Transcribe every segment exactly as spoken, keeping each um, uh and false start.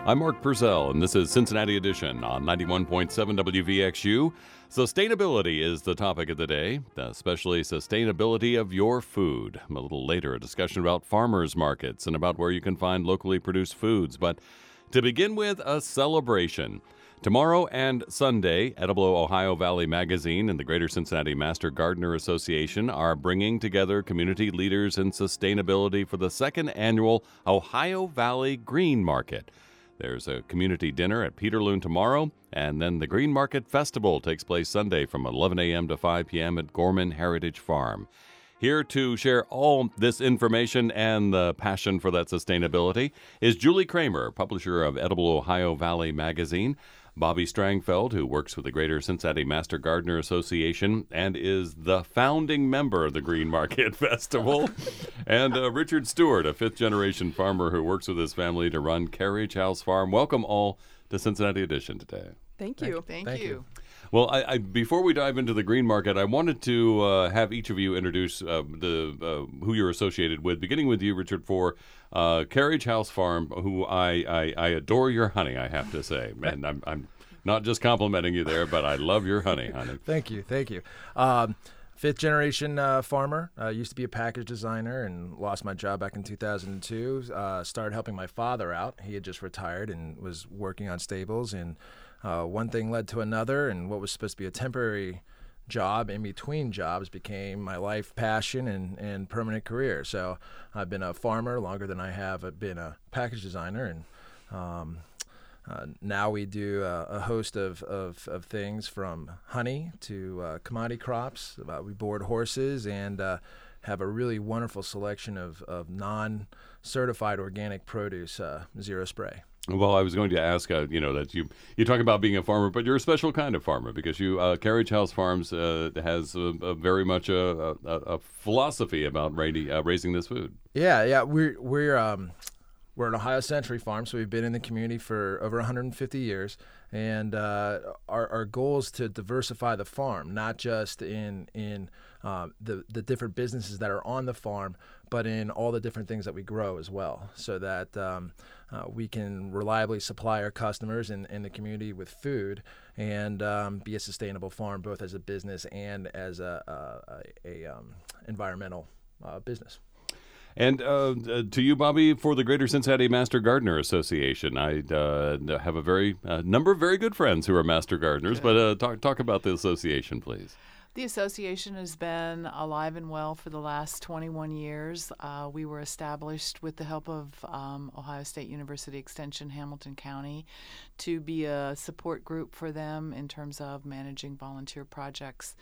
I'm Mark Purcell, and this is Cincinnati Edition on ninety-one point seven W V X U. Sustainability is the topic of the day, especially sustainability of your food. A little later, a discussion about farmers markets and about where you can find locally produced foods. But to begin with, a celebration. Tomorrow and Sunday, Edible Ohio Valley Magazine and the Greater Cincinnati Master Gardener Association are bringing together community leaders in sustainability for the second annual Ohio Valley Green Market. There's a community dinner at Peterloon tomorrow, and then the Green Market Festival takes place Sunday from eleven a.m. to five p.m. at Gorman Heritage Farm. Here to share all this information and the passion for that sustainability is Julie Kramer, publisher of Edible Ohio Valley Magazine, Bobby Strangfeld, who works with the Greater Cincinnati Master Gardener Association and is the founding member of the Green Market Festival, and uh, Richard Stewart, a fifth-generation farmer who works with his family to run Carriage House Farm. Welcome all to Cincinnati Edition today. Thank you. Thank, Thank you. you. Well, I, I, before we dive into the Green Market, I wanted to uh, have each of you introduce uh, the uh, who you're associated with, beginning with you, Richard, for uh, Carriage House Farm, who I, I, I adore your honey, I have to say. And I'm, I'm not just complimenting you there, but I love your honey, honey. Thank you. Thank you. Um, fifth generation uh, farmer. Uh, used to be a package designer and lost my job back in two thousand two. Uh, started helping my father out. He had just retired and was working on stables, and Uh, one thing led to another, and what was supposed to be a temporary job in between jobs became my life passion and, and permanent career. So I've been a farmer longer than I have been a package designer, and um, uh, now we do a, a host of, of, of things from honey to uh, commodity crops. Uh, we board horses and uh, have a really wonderful selection of, of non-certified organic produce, uh, zero spray. Well, I was going to ask, uh, you know, that you you talk about being a farmer, but you're a special kind of farmer because you uh, Carriage House Farms uh, has a, a very much a, a, a philosophy about raising, uh, raising this food. Yeah, yeah, we're we're um, we're an Ohio Century farm, so we've been in the community for over one hundred fifty years, and uh, our our goal is to diversify the farm, not just in in uh, the the different businesses that are on the farm, but in all the different things that we grow as well, so that um, uh, we can reliably supply our customers in, in the community with food and um, be a sustainable farm, both as a business and as a, a, a, a um, environmental uh, business. And uh, to you, Bobby, for the Greater Cincinnati Master Gardener Association, I uh, have a very uh, number of very good friends who are master gardeners, but uh, talk talk about the association, please. The association has been alive and well for the last twenty-one years. Uh, we were established with the help of um, Ohio State University Extension, Hamilton County, to be a support group for them in terms of managing volunteer projects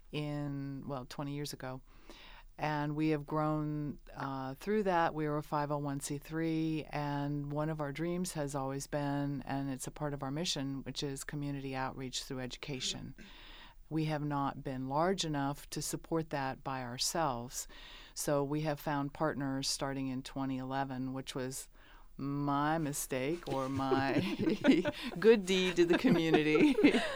in, well, twenty years ago. And we have grown uh, through that. We are a five oh one c three, and one of our dreams has always been, and it's a part of our mission, which is community outreach through education. We have not been large enough to support that by ourselves. So we have found partners starting in twenty eleven, which was my mistake or my good deed to the community.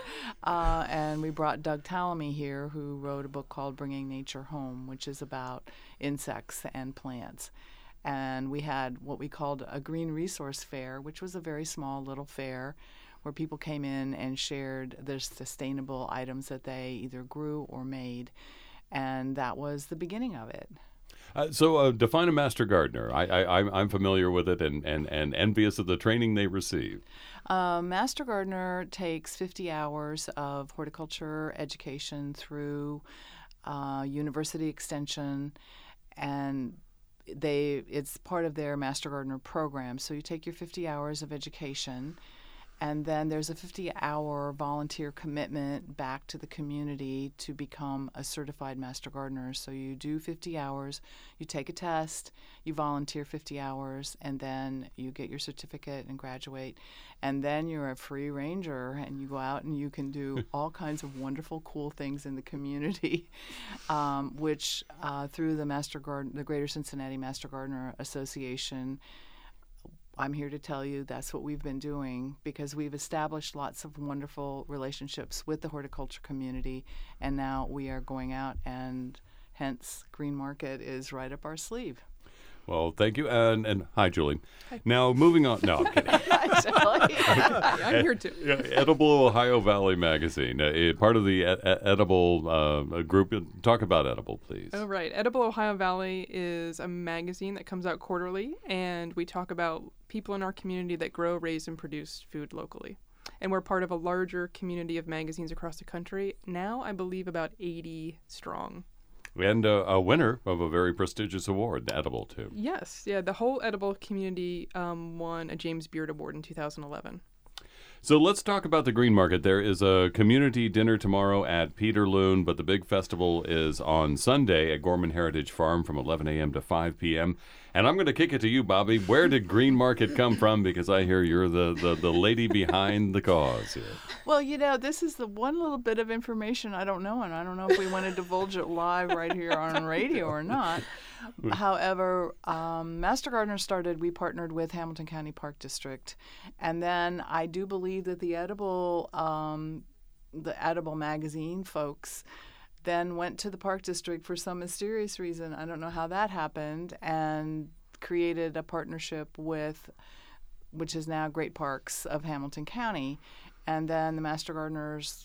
uh, and we brought Doug Tallamy here, who wrote a book called Bringing Nature Home, which is about insects and plants. And we had what we called a green resource fair, which was a very small little fair where people came in and shared their sustainable items that they either grew or made. And that was the beginning of it. Uh, so uh, define a master gardener. I, I, I'm, I'm familiar with it and, and, and envious of the training they receive. Uh, master gardener takes fifty hours of horticulture education through uh, university extension, and they it's part of their master gardener program. So you take your fifty hours of education, and then there's a fifty-hour volunteer commitment back to the community to become a certified master gardener. So you do fifty hours, you take a test, you volunteer fifty hours, and then you get your certificate and graduate. And then you're a free ranger, and you go out and you can do all kinds of wonderful, cool things in the community, um, which uh, through the Master Garden, the Greater Cincinnati Master Gardener Association, I'm here to tell you that's what we've been doing, because we've established lots of wonderful relationships with the horticulture community, and now we are going out, and hence Green Market is right up our sleeve. Well, thank you. And, and hi, Julie. Hi. Now, moving on. No, I'm kidding. Hi, Julie. Hi, I'm here too. Yeah, Edible Ohio Valley Magazine, uh, part of the ed- Edible uh, group. Talk about Edible, please. Oh, right. Edible Ohio Valley is a magazine that comes out quarterly, and we talk about people in our community that grow, raise, and produce food locally. And we're part of a larger community of magazines across the country. Now, I believe about eighty strong. And uh, a winner of a very prestigious award, the Edible, too. Yes. Yeah, the whole Edible community um, won a James Beard Award in two thousand eleven. So let's talk about the Green Market. There is a community dinner tomorrow at Peterloon, but the big festival is on Sunday at Gorman Heritage Farm from eleven a.m. to five p.m. And I'm going to kick it to you, Bobby. Where did Green Market come from? Because I hear you're the, the, the lady behind the cause here. Well, you know, this is the one little bit of information I don't know, and I don't know if we want to divulge it live right here on radio or not. However, um, Master Gardener started, we partnered with Hamilton County Park District. And then I do believe that the Edible, um, the Edible magazine folks then went to the Park District for some mysterious reason. I don't know how that happened, and created a partnership with, which is now Great Parks of Hamilton County. And then the Master Gardeners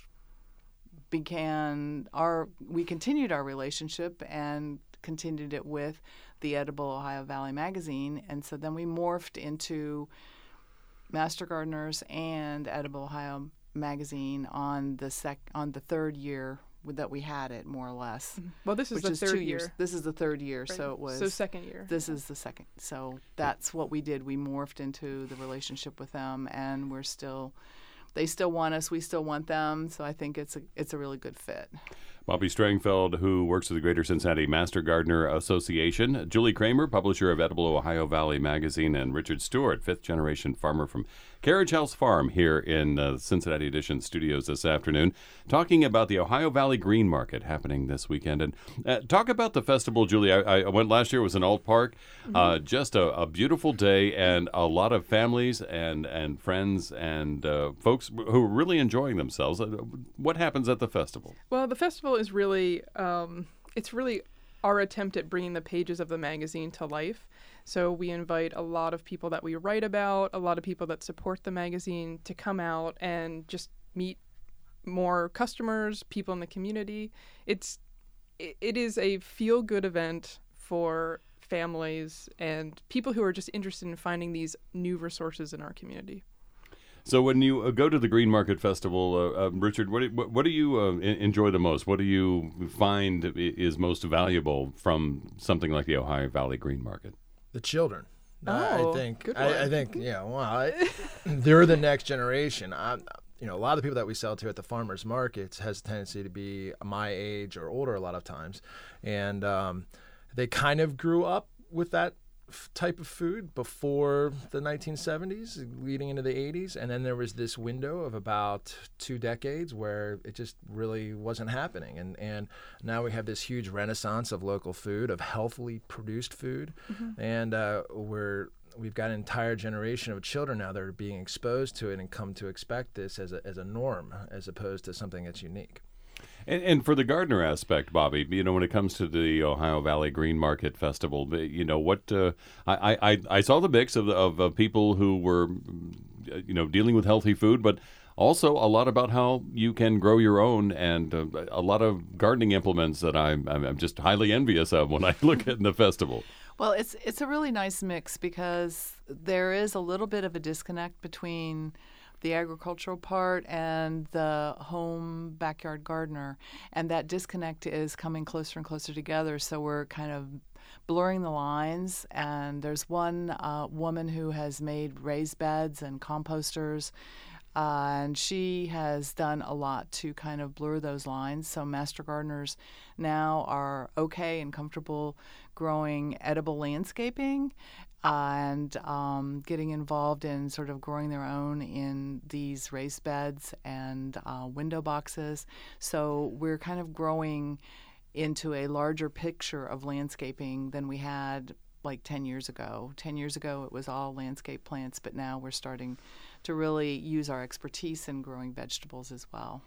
began our, we continued our relationship and continued it with the Edible Ohio Valley Magazine. And so then we morphed into Master Gardeners and Edible Ohio Magazine on the sec on the third year that we had it, more or less. Well, this is which the is third two year. years. This is the third year, Right. so it was. So second year. This is the second. So that's what we did. We morphed into the relationship with them, and we're still, they still want us. We still want them. So I think it's a it's a really good fit. Bobby Strangfeld, who works for the Greater Cincinnati Master Gardener Association. Julie Kramer, publisher of Edible Ohio Valley Magazine. And Richard Stewart, fifth-generation farmer from Carriage House Farm here in uh, Cincinnati Edition studios this afternoon, talking about the Ohio Valley Green Market happening this weekend. And uh, talk about the festival, Julie. I, I went last year. It was in Alt Park. Mm-hmm. Uh, just a, a beautiful day, and a lot of families and, and friends and uh, folks who are really enjoying themselves. What happens at the festival? Well, the festival is really, um, it's really our attempt at bringing the pages of the magazine to life. So we invite a lot of people that we write about, a lot of people that support the magazine to come out and just meet more customers, people in the community. It's, it, it is a feel-good event for families and people who are just interested in finding these new resources in our community. So when you uh, go to the Green Market Festival, uh, uh, Richard, what do, what, what do you uh, I- enjoy the most? What do you find is most valuable from something like the Ohio Valley Green Market? The children. Oh, I think. good I, I one. think. Yeah. Well, I, they're the next generation. I, you know, a lot of the people that we sell to at the farmers markets has a tendency to be my age or older a lot of times, and um, they kind of grew up with that f- type of food before the nineteen seventies, leading into the eighties, and then there was this window of about two decades where it just really wasn't happening, and and now we have this huge renaissance of local food, of healthily produced food, mm-hmm. and uh, we're we've got an entire generation of children now that are being exposed to it and come to expect this as a as a norm as opposed to something that's unique. And, and for the gardener aspect, Bobby, you know, when it comes to the Ohio Valley Green Market Festival, you know, what uh, I, I I saw the mix of, of of people who were, you know, dealing with healthy food, but also a lot about how you can grow your own, and uh, a lot of gardening implements that I'm I'm just highly envious of when I look at the festival. Well, it's it's a really nice mix because there is a little bit of a disconnect between the agricultural part and the home backyard gardener, and that disconnect is coming closer and closer together. So we're kind of blurring the lines, and there's one uh, woman who has made raised beds and composters, uh, and she has done a lot to kind of blur those lines. So master gardeners now are okay and comfortable growing edible landscaping and um, getting involved in sort of growing their own in these raised beds and uh, window boxes. So we're kind of growing into a larger picture of landscaping than we had like ten years ago. ten years ago, it was all landscape plants, but now we're starting to really use our expertise in growing vegetables as well.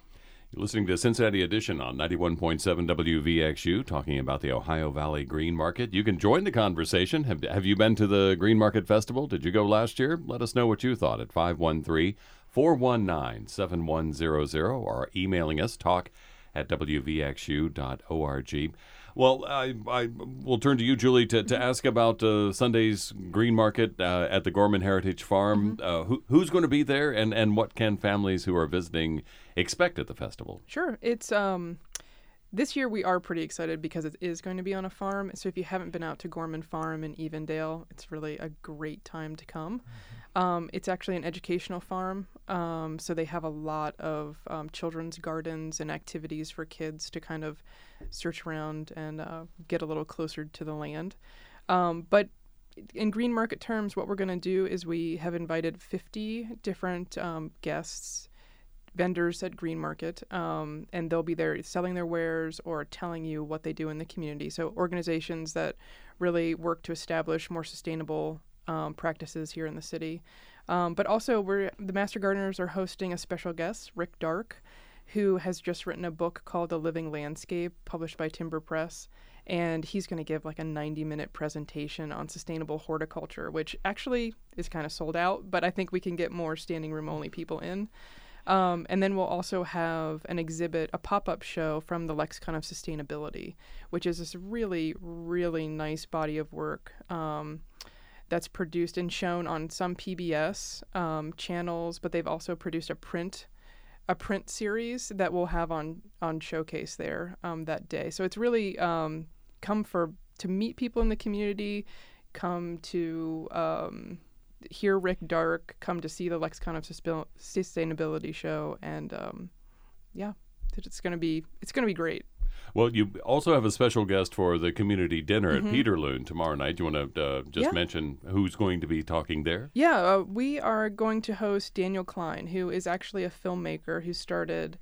You're listening to Cincinnati Edition on ninety-one point seven W V X U, talking about the Ohio Valley Green Market. You can join the conversation. Have, have you been to the Green Market Festival? Did you go last year? Let us know what you thought at five one three, four one nine, seven one zero zero or emailing us, talk at w v x u dot org. Well, I, I will turn to you, Julie, to, to ask about uh, Sunday's Green Market uh, at the Gorman Heritage Farm. Mm-hmm. Uh, who, who's going to be there, and, and what can families who are visiting expect at the festival? Sure. It's um, this year we are pretty excited because it is going to be on a farm. So if you haven't been out to Gorman Farm in Evendale, it's really a great time to come. Mm-hmm. Um, it's actually an educational farm, um, so they have a lot of um, children's gardens and activities for kids to kind of search around and uh, get a little closer to the land. Um, but in Green Market terms, what we're going to do is we have invited fifty different um, guests, vendors at Green Market, um, and they'll be there selling their wares or telling you what they do in the community. So organizations that really work to establish more sustainable um, practices here in the city. Um, but also, we're the Master Gardeners are hosting a special guest, Rick Dark, who has just written a book called The Living Landscape, published by Timber Press. And he's going to give like a ninety-minute presentation on sustainable horticulture, which actually is kind of sold out, but I think we can get more standing room only people in. Um, and then we'll also have an exhibit, a pop-up show from the Lexicon of Sustainability, which is this really, really nice body of work um, that's produced and shown on some P B S um, channels, but they've also produced a print a print series that we'll have on on showcase there um, that day. So it's really um, come for to meet people in the community, come to um, hear Rick Dark, come to see the Lexicon of Sustainability show, and um, yeah, it's gonna be it's gonna be great. Well, you also have a special guest for the community dinner Mm-hmm. at Peterloon tomorrow night. Do you want to uh, just Yeah. mention who's going to be talking there? Yeah, uh, we are going to host Daniel Klein, who is actually a filmmaker who started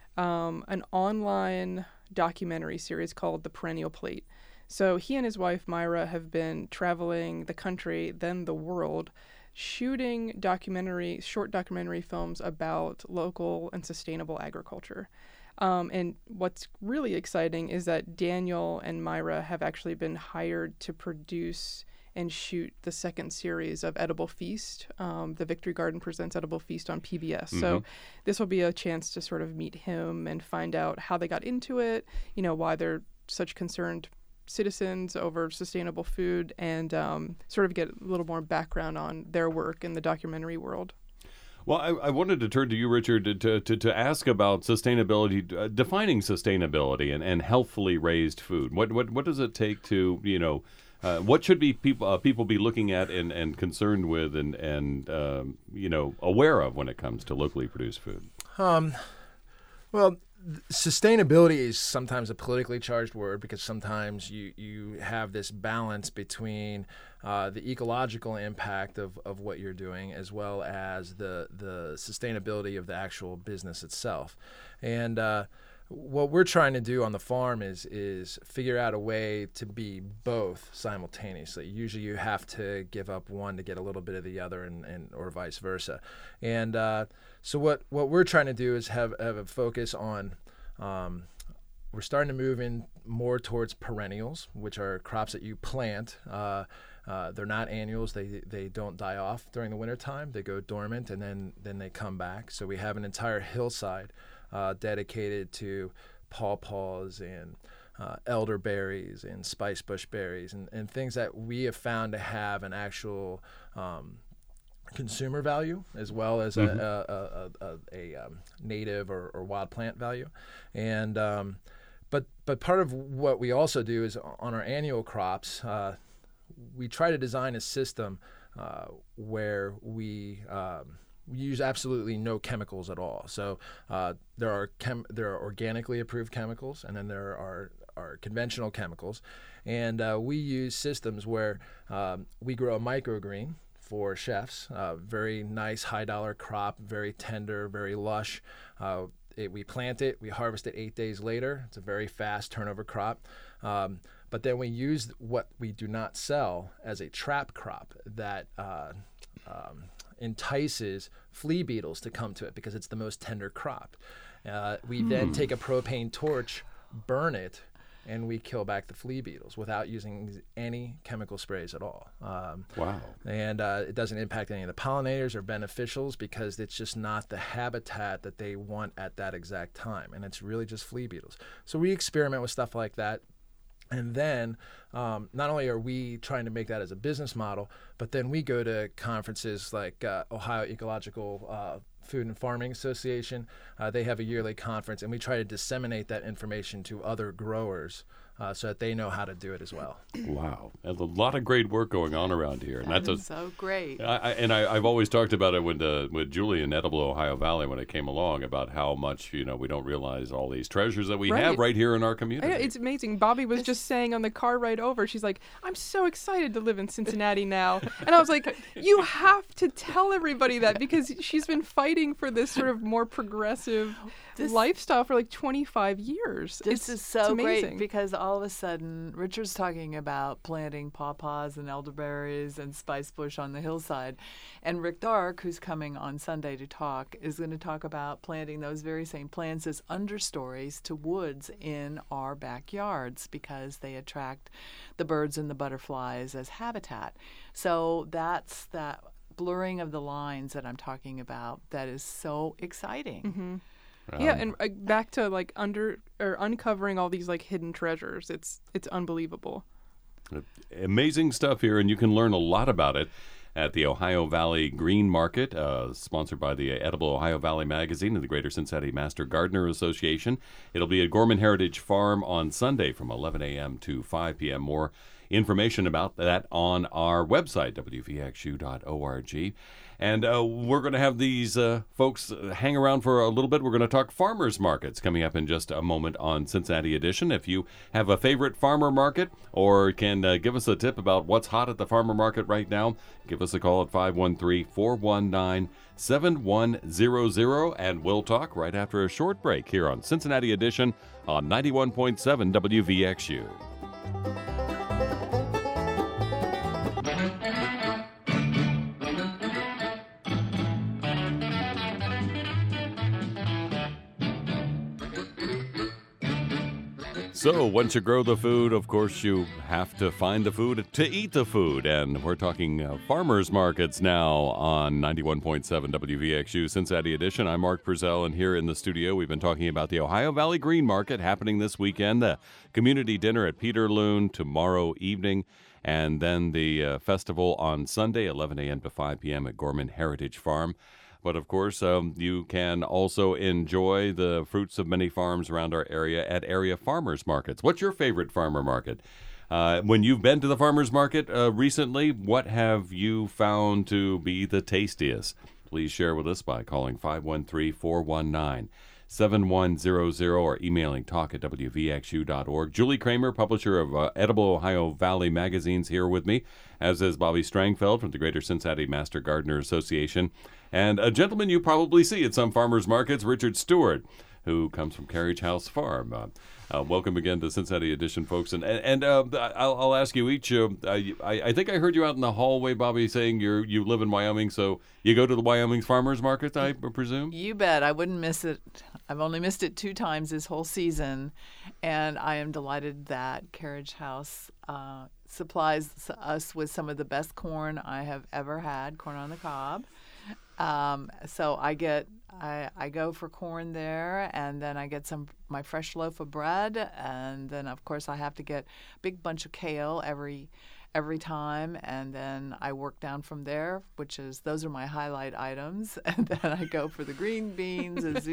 um, an online documentary series called The Perennial Plate. So he and his wife, Myra, have been traveling the country, then the world, shooting documentary, short documentary films about local and sustainable agriculture. Um, and what's really exciting is that Daniel and Myra have actually been hired to produce and shoot the second series of Edible Feast. Um, the Victory Garden presents Edible Feast on P B S. Mm-hmm. So this will be a chance to sort of meet him and find out how they got into it, you know, why they're such concerned citizens over sustainable food, and um, sort of get a little more background on their work in the documentary world. Well, I, I wanted to turn to you, Richard, to to, to, to ask about sustainability, uh, defining sustainability and, and healthfully raised food. What what what does it take to, you know, uh, what should be people uh, people be looking at and, and concerned with and and um, you know, aware of when it comes to locally produced food? Um, well, th- sustainability is sometimes a politically charged word because sometimes you, you have this balance between uh, the ecological impact of, of what you're doing as well as the the sustainability of the actual business itself. And uh, what we're trying to do on the farm is is figure out a way to be both simultaneously. Usually you have to give up one to get a little bit of the other, and, and or vice versa. And uh, so what, what we're trying to do is have, have a focus on um, we're starting to move in more towards perennials, which are crops that you plant. Uh, uh, they're not annuals. They they don't die off during the wintertime. They go dormant and then, then they come back. So we have an entire hillside uh, dedicated to pawpaws and uh, elderberries and spicebush berries and, and things that we have found to have an actual um, consumer value as well as mm-hmm. a, a, a, a, a um, native or, or wild plant value. And um, but but part of what we also do is on our annual crops, uh, we try to design a system uh, where we um, we use absolutely no chemicals at all. So uh, there are chem- there are organically approved chemicals, and then there are are conventional chemicals, and uh, we use systems where um, we grow a microgreen for chefs, uh, very nice high dollar crop, very tender, very lush. Uh, it, we plant it, we harvest it eight days later. It's a very fast turnover crop. Um, but then we use what we do not sell as a trap crop that uh, um, entices flea beetles to come to it because it's the most tender crop. Uh, we then take a propane torch, burn it, and we kill back the flea beetles without using any chemical sprays at all. Um, Wow. And uh, it doesn't impact any of the pollinators or beneficials because it's just not the habitat that they want at that exact time. And it's really just flea beetles. So we experiment with stuff like that. And then um, not only are we trying to make that as a business model, but then we go to conferences like uh, Ohio Ecological uh, Food and Farming Association. Uh, they have a yearly conference, and we try to disseminate that information to other growers uh, so that they know how to do it as well. Wow. There's a lot of great work going on around here. And That that's is a, so great. I, I, and I, I've always talked about it with uh, with Julie in Edible Ohio Valley when it came along about how much, you know, we don't realize all these treasures that we Right. have right here in our I community. know, it's amazing. Bobby was just saying on the car ride over, she's like, I'm so excited to live in Cincinnati now. And I was like, you have to tell everybody that because she's been fighting for this sort of more progressive This- lifestyle for like twenty-five years. This It's- is it's so great amazing. because all of a sudden Richard's talking about planting pawpaws and elderberries and spice bush on the hillside. And Rick Dark, who's coming on Sunday to talk, is going to talk about planting those very same plants as understories to woods in our backyards because they attract the birds and the butterflies as habitat. So that's that blurring of the lines that I'm talking about that is so exciting. Mm-hmm. Um, Yeah, and uh, back to like under or uncovering all these like hidden treasures. It's it's unbelievable. Amazing stuff here, and you can learn a lot about it at the Ohio Valley Green Market, uh, sponsored by the Edible Ohio Valley Magazine and the Greater Cincinnati Master Gardener Association. It'll be at Gorman Heritage Farm on Sunday from eleven a.m. to five p.m. More information about that on our website, w v x u dot org. And uh, we're going to have these uh, folks hang around for a little bit. We're going to talk farmers markets coming up in just a moment on Cincinnati Edition. If you have a favorite farmer market or can uh, give us a tip about what's hot at the farmer market right now, give us a call at five one three, four one nine, seven one zero zero, and we'll talk right after a short break here on Cincinnati Edition on ninety-one point seven W V X U. So once you grow the food, of course, you have to find the food to eat the food. And we're talking uh, farmers markets now on ninety-one point seven W V X U Cincinnati Edition. I'm Mark Purcell, and here in the studio, we've been talking about the Ohio Valley Green Market happening this weekend, the community dinner at Peter Loon tomorrow evening, and then the uh, festival on Sunday, eleven a.m. to five p.m. at Gorman Heritage Farm. But of course, um, you can also enjoy the fruits of many farms around our area at area farmers markets. What's your favorite farmer market? Uh, when you've been to the farmers market uh, recently, what have you found to be the tastiest? Please share with us by calling five one three, four one nine, seven one zero zero or emailing talk at w v x u dot org. Julie Kramer, publisher of uh, Edible Ohio Valley magazines, here with me, as is Bobby Strangfeld from the Greater Cincinnati Master Gardener Association. And a gentleman you probably see at some farmers markets, Richard Stewart, who comes from Carriage House Farm. Uh, uh, welcome again to Cincinnati Edition, folks. And and uh, I'll, I'll ask you each. Uh, I, I think I heard you out in the hallway, Bobby, saying you you live in Wyoming, so you go to the Wyoming farmers market, I presume. You bet. I wouldn't miss it. I've only missed it two times this whole season, and I am delighted that Carriage House uh, supplies us with some of the best corn I have ever had, corn on the cob. Um, so I get, I, I go for corn there, and then I get some my fresh loaf of bread, and then of course I have to get a big bunch of kale every every time, and then I work down from there, which is those are my highlight items, and then I go for the green beans and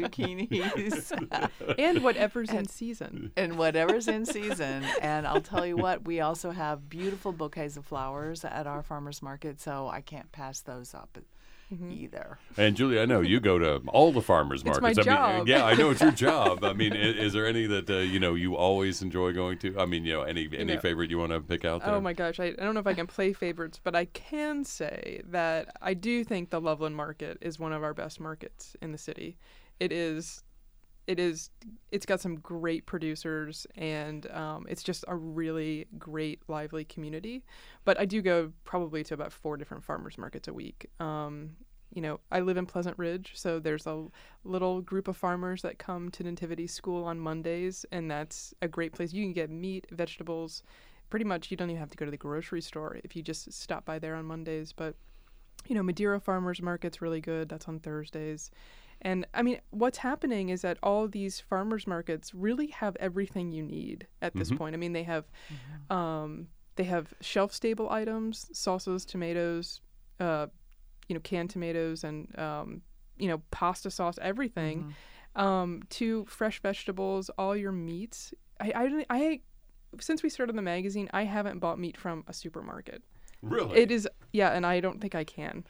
zucchinis And whatever's in season. and whatever's in season. And I'll tell you what, we also have beautiful bouquets of flowers at our farmers market, so I can't pass those up either. And Julie, I know you go to all the farmers It's markets. my I mean, job. yeah, I know it's your job. I mean, is, is there any that uh, you know you always enjoy going to? I mean, you know, any any know, favorite you want to pick out there? Oh my gosh, I, I don't know if I can play favorites, but I can say that I do think the Loveland Market is one of our best markets in the city. It is, it is, it's got some great producers, and um, it's just a really great, lively community. But I do go probably to about four different farmers markets a week. Um, you know, I live in Pleasant Ridge, so there's a little group of farmers that come to Nativity School on Mondays, and that's a great place. You can get meat, vegetables. Pretty much you don't even have to go to the grocery store if you just stop by there on Mondays. But, you know, Madeira Farmers Market's really good. That's on Thursdays. And, I mean, what's happening is that all of these farmers markets really have everything you need at this Mm-hmm. point. I mean, they have mm-hmm. um, they have shelf-stable items, salsas, tomatoes, uh, you know, canned tomatoes and, um, you know, pasta sauce, everything, mm-hmm. um, to fresh vegetables, all your meats. I, I, I, since we started the magazine, I haven't bought meat from a supermarket. Really? It is, yeah, and I don't think I can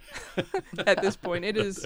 at this point. It is,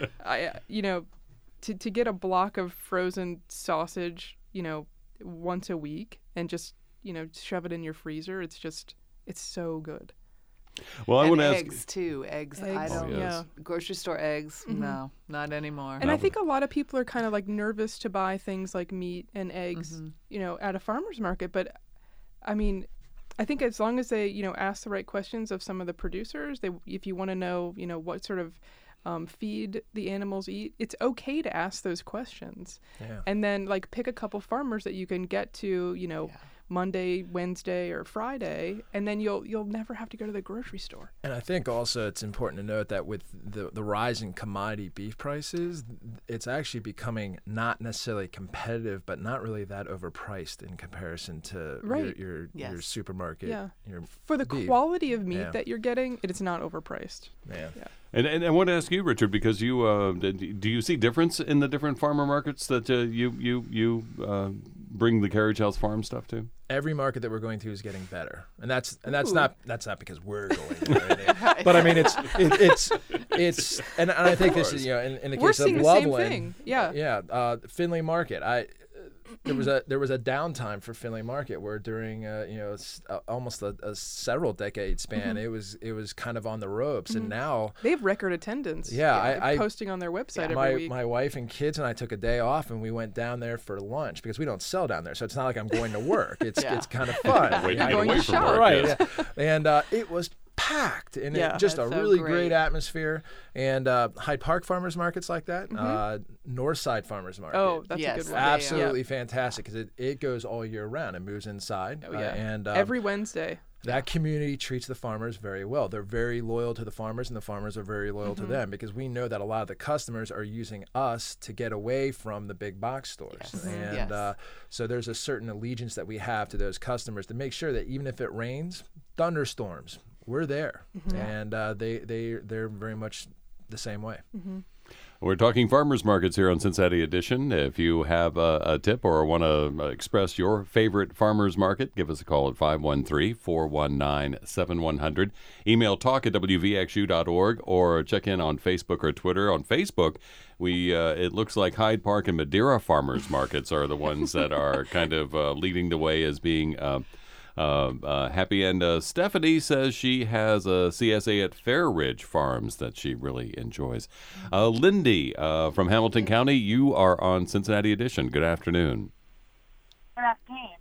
I, you know, to, to get a block of frozen sausage, you know, once a week and just, you know, shove it in your freezer, it's just, it's so good. Well, I and want to ask. eggs too. Eggs. I Eggs, don't. Oh, yes. yeah. Grocery store eggs. Mhm. No, not anymore. And I think a lot of people are kind of like nervous to buy things like meat and eggs, Mm-hmm. you know, at a farmer's market. But I mean, I think as long as they, you know, ask the right questions of some of the producers, they, if you want to know, you know, what sort of um, feed the animals eat, it's okay to ask those questions. Yeah. And then like pick a couple farmers that you can get to, you know, Yeah. Monday, Wednesday, or Friday, and then you'll you'll never have to go to the grocery store. And I think also it's important to note that with the, the rise in commodity beef prices, it's actually becoming not necessarily competitive, but not really that overpriced in comparison to Right. your your, Yes. your supermarket. Yeah. Your For the beef. quality of meat Yeah. that you're getting, it is not overpriced. Yeah. Yeah. And, and I want to ask you, Richard, because you uh, d- do you see difference in the different farmer markets that uh, you you you uh, bring the Carriage House Farm stuff to? Every market that we're going to is getting better, and that's and that's Ooh. not that's not because we're going there. or anything. But I mean, it's it, it's it's and, and I think this is, you know, in, in the We're case of seeing the same Loveland, thing. Yeah. yeah, uh, Findlay Market. I there was a there was a downtime for Findlay Market where during uh, you know s- uh, almost a, a several decade span Mm-hmm. it was it was kind of on the ropes, and now They have record attendance. Yeah, I- They're I- posting on their website every my week. my wife and kids and I took a day off and we went down there for lunch because we don't sell down there, so it's not like I'm going to work. It's Yeah. it's kind of fun. Wait, You know, get going away to from shop. work, right? yes. Yeah. And uh, it was packed, and Yeah. it, just a That's so really great. great atmosphere. And uh, Hyde Park farmers markets like that, uh, Northside farmers market. oh, that's Yes. a good one. Yeah. absolutely fantastic because it, it goes all year round. It moves inside. Oh, uh, yeah. and um, Every Wednesday. that community treats the farmers very well. They're very loyal to the farmers, and the farmers are very loyal Mm-hmm. to them because we know that a lot of the customers are using us to get away from the big box stores. Yes. Mhm. And Yes. uh, so there's a certain allegiance that we have to those customers to make sure that even if it rains, thunderstorms, we're there. Mm-hmm. And uh, they, they, they're very much the same way. We're talking farmers markets here on Cincinnati Edition. If you have a, a tip or want to express your favorite farmers market, give us a call at five one three, four one nine, seven one zero zero. Email talk at w v x u dot org or check in on Facebook or Twitter. On Facebook, we uh, it looks like Hyde Park and Madeira farmers markets are the ones that are kind of uh, leading the way as being uh, Uh, uh, happy. And uh, Stephanie says she has a C S A at Fair Ridge Farms that she really enjoys. Uh, Lindy uh, from Hamilton County, you are on Cincinnati Edition. Good afternoon. Good afternoon.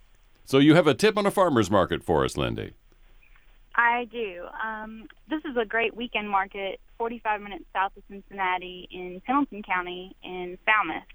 So you have a tip on a farmer's market for us, Lindy. I do. Um, this is a great weekend market, forty-five minutes south of Cincinnati in Pendleton County in Falmouth.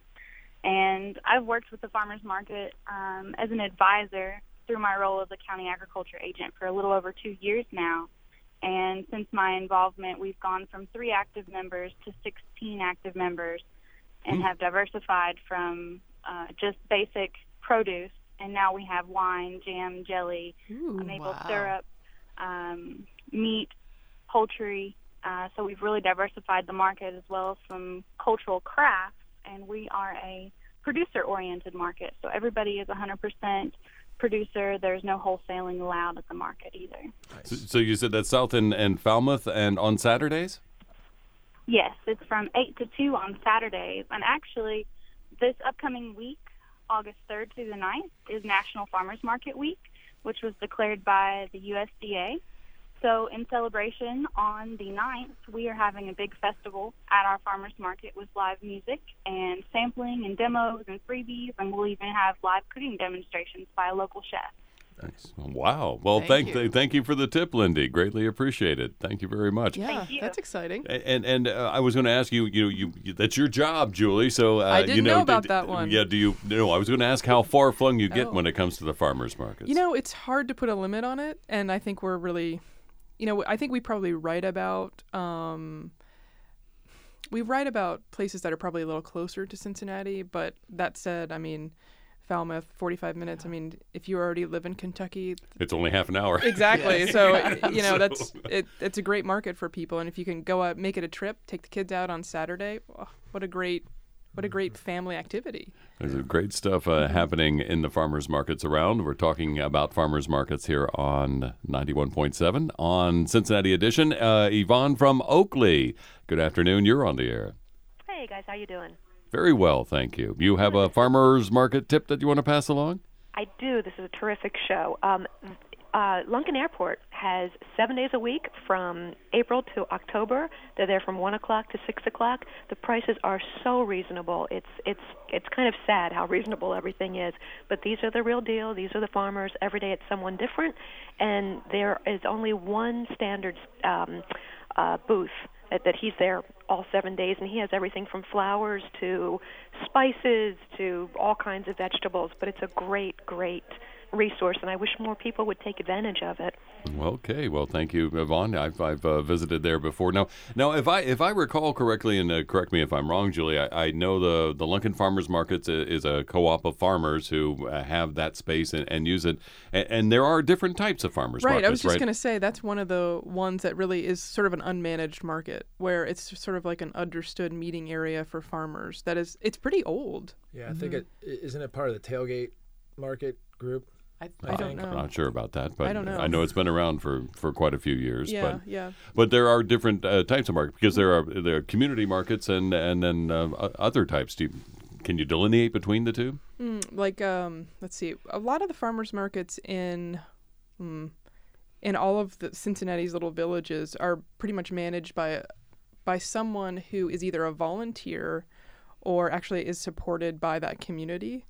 And I've worked with the farmers market um, as an advisor through my role as a county agriculture agent for a little over two years now. And since my involvement, we've gone from three active members to sixteen active members and have diversified from uh, just basic produce. And now we have wine, jam, jelly, Ooh, maple wow. syrup, um, meat, poultry. Uh, so we've really diversified the market as well as some cultural crafts. And we are a producer-oriented market. So everybody is one hundred percent producer. There's no wholesaling allowed at the market either. So, so you said that's south in, in Falmouth and on Saturdays? Yes, it's from eight to two on Saturdays. And actually, this upcoming week, August third through the ninth, is National Farmers Market Week, which was declared by the U S D A. So in celebration, on the ninth, we are having a big festival at our farmers market with live music and sampling and demos and freebies, and we'll even have live cooking demonstrations by a local chef. Nice. Wow. Well, Thank thank you. th- thank you for the tip, Lindy. Greatly appreciated. Thank you very much. Yeah, Thank you. that's exciting. A- And and uh, I was going to ask you, you know, you, you that's your job, Julie. So uh, I didn't you know, know about d- that d- one. Yeah. Do you? No, I was going to ask how far flung you get Oh. when it comes to the farmers markets. You know, it's hard to put a limit on it, and I think we're really, you know, I think we probably write about, um, we write about places that are probably a little closer to Cincinnati. But that said, I mean, Falmouth, forty-five minutes. I mean, if you already live in Kentucky, it's only half an hour. exactly. Yes. So you know, So- that's it. It's a great market for people, and if you can go out, make it a trip, take the kids out on Saturday, oh, what a great, what a great family activity. There's great stuff uh, happening in the farmers markets around. We're talking about farmers markets here on ninety-one point seven on Cincinnati Edition. Uh, Yvonne from Oakley. Good afternoon. You're on the air. Hey guys, how you doing? Very well, thank you. You have a farmers market tip that you want to pass along? I do. This is a terrific show. Um, uh, Lunken Airport has seven days a week from April to October. They're there from one o'clock to six o'clock. The prices are so reasonable. It's it's it's kind of sad how reasonable everything is. But these are the real deal. These are the farmers. Every day it's someone different, and there is only one standard um, uh, booth. That, that he's there all seven days, and he has everything from flowers to spices to all kinds of vegetables. But it's a great, great resource, and I wish more people would take advantage of it. Well, okay. Well, thank you, Yvonne. I've, I've uh, visited there before. Now, now, if I if I recall correctly, and uh, correct me if I'm wrong, Julie, I, I know the the Lunken Farmers Markets is a co-op of farmers who uh, have that space and, and use it. And, and there are different types of farmers Right. markets, I was just right? going to say that's one of the ones that really is sort of an unmanaged market where it's sort of like an understood meeting area for farmers. That is, it's pretty old. Yeah, I think it isn't it part of the tailgate market group. I, I don't think. know. I'm not sure about that, but I don't know. I know it's been around for, for quite a few years. Yeah, but yeah. but there are different uh, types of markets because there are there are community markets and and then uh, o- other types. Do you, can you delineate between the two? Mm, like, um, let's see, a lot of the farmers markets in, mm, in all of the Cincinnati's little villages are pretty much managed by, by someone who is either a volunteer, or actually is supported by that community.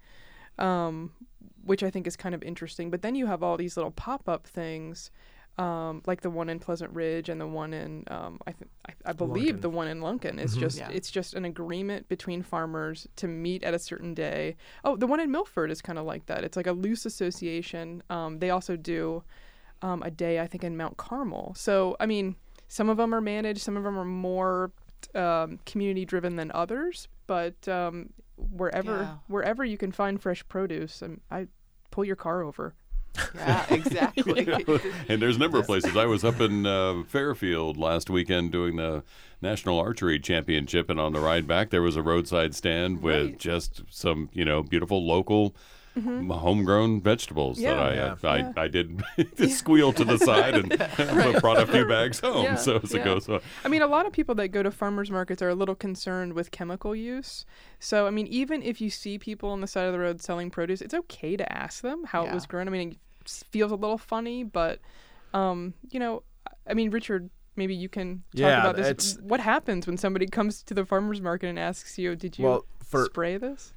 Um, which I think is kind of interesting. But then you have all these little pop-up things, um, like the one in Pleasant Ridge and the one in, um, I, th- I, I believe Lunken. the one in Lunken is Mhm. just, Yeah. it's just an agreement between farmers to meet at a certain day. Oh, the one in Milford is kind of like that. It's like a loose association. Um, they also do um, a day, I think, in Mount Carmel. So, I mean, some of them are managed, some of them are more um, community-driven than others, but um, wherever Yeah. wherever you can find fresh produce, um, I pull your car over. yeah, exactly. And there's a number of places. I was up in uh, Fairfield last weekend doing the National Archery Championship, and on the ride back there was a roadside stand with Right. just some, you know, beautiful local homegrown vegetables Yeah. that I Yeah. I, Yeah. I did squeal to the side and brought a few bags home. Yeah, So as it yeah. goes on. I mean, a lot of people that go to farmers markets are a little concerned with chemical use. So, I mean, even if you see people on the side of the road selling produce, it's okay to ask them how it was Yeah. grown. I mean, it s- feels a little funny, but, um, you know, I mean, Richard, maybe you can talk Yeah, about this. it's- What happens when somebody comes to the farmers market and asks you, did you Well, for spray this?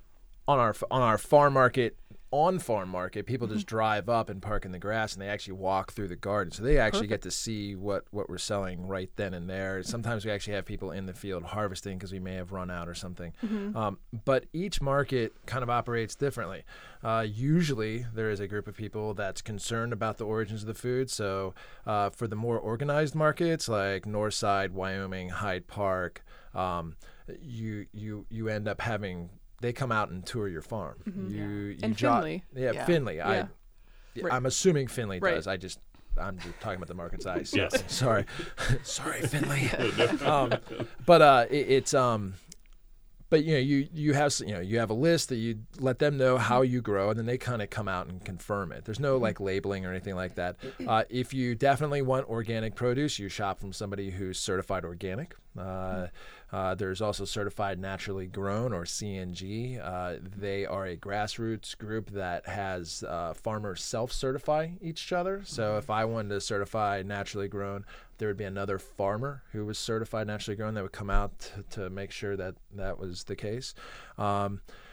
on our on our farm market, on farm market, people Mm-hmm. just drive up and park in the grass, and they actually walk through the garden, so they actually get to see what what we're selling right then and there. Sometimes we actually have people in the field harvesting because we may have run out or something. Mm-hmm. Um, but each market kind of operates differently. Uh, usually, there is a group of people that's concerned about the origins of the food. So, uh, for the more organized markets like Northside, Wyoming, Hyde Park, um, you you you end up having. They come out and tour your farm. You, you And jo- Finley. Yeah, Yeah. Finley. Yeah. I, Right. I'm assuming Finley Right. does. I just, I'm just talking about the market size. Yes. Sorry. Sorry, Finley. um, but uh, it, it's um, but you know, you you have s- you know you have a list that you let them know how you grow, and then they kind of come out and confirm it. There's no like labeling or anything like that. Uh, if you definitely want organic produce, you shop from somebody who's certified organic. Uh, uh, there's also certified naturally grown, or C N G. Uh, they are a grassroots group that has uh, farmers self-certify each other. So if I wanted to certify naturally grown, there would be another farmer who was certified naturally grown that would come out to, to make sure that that was the case. Um,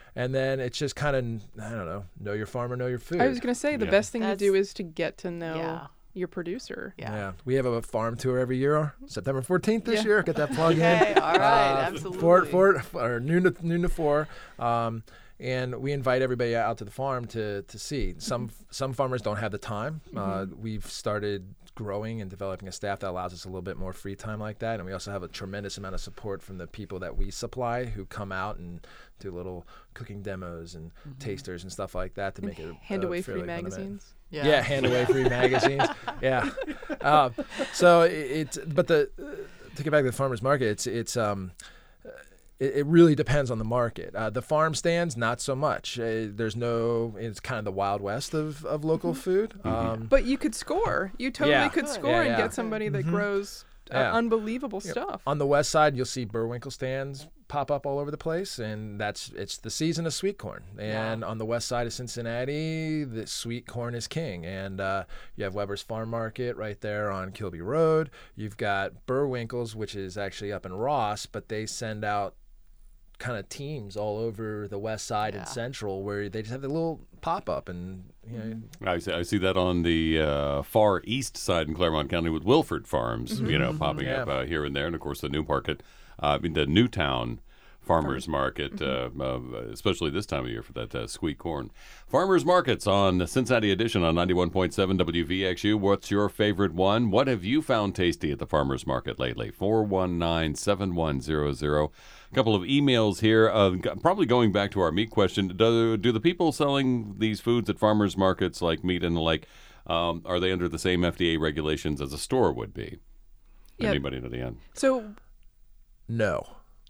And then it's just kind of, I don't know, know your farmer, know your food. I was going to say the Yeah. best thing That's- to do is to get to know Yeah. your producer. Yeah. We have a farm tour every year, September fourteenth this Yeah. year. Get that plug Okay, in. all right, Uh, absolutely. Four, four, or noon to, noon to four. Um, and we invite everybody out to the farm to, to see. Some some farmers don't have the time. Uh, we've started growing and developing a staff that allows us a little bit more free time like that. And we also have a tremendous amount of support from the people that we supply who come out and do little cooking demos and tasters and stuff like that to And make it hand uh, away free fairly fundamental. magazines. Yeah, hand away free magazines. Yeah. Um, so it, it's but the uh, to get back to the farmers market, it's it's um uh, it, it really depends on the market. Uh, the farm stands, not so much. Uh, there's no. It's kind of the wild west of, of local food. Um, But you could score. You totally Yeah. could Good. score Yeah, and yeah. get somebody that grows uh, Yeah. unbelievable Yeah. stuff. On the west side, you'll see Burwinkle stands pop up all over the place, and that's it's the season of sweet corn. And on the west side of Cincinnati, the sweet corn is king. And uh, you have Weber's Farm Market right there on Kilby Road. You've got Burwinkle's, which is actually up in Ross, but they send out kind of teams all over the west side Yeah. and central where they just have the little pop up and you know I see, I see that on the uh, far east side in Claremont County with Wilford Farms, you know, popping Yeah. up uh, here and there. And, of course, the New Market, uh, I mean, the Newtown Farmers Market, uh, uh, especially this time of year for that uh, sweet corn. Farmers Markets on the Cincinnati edition on ninety-one point seven W V X U. What's your favorite one? What have you found tasty at the Farmers Market lately? four one nine, seven one zero zero. A couple of emails here, uh, g- probably going back to our meat question. Do, do the people selling these foods at farmers markets, like meat and the like, um, are they under the same F D A regulations as a store would be? Yeah. Anybody know the end? So no.